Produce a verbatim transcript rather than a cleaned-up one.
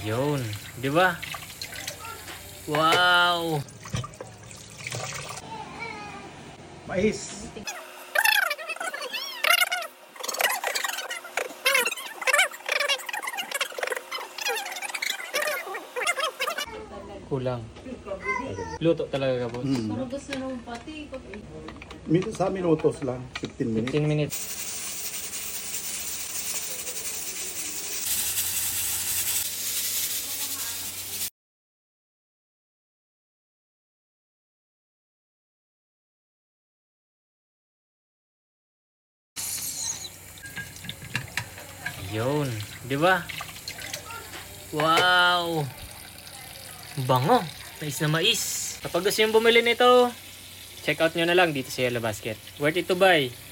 Yun, di ba? Wow! Mais. Kulang. Luto talaga ka, boss. Hmm. Marugas na naman pati. Min- Sa minutos lang, fifteen minutes. fifteen minutes. Yun, di ba? Wow! Bango! Mais na mais. Kapag gusto yung bumili nito, check out nyo na lang dito sa Yellow Basket. Worth it to buy.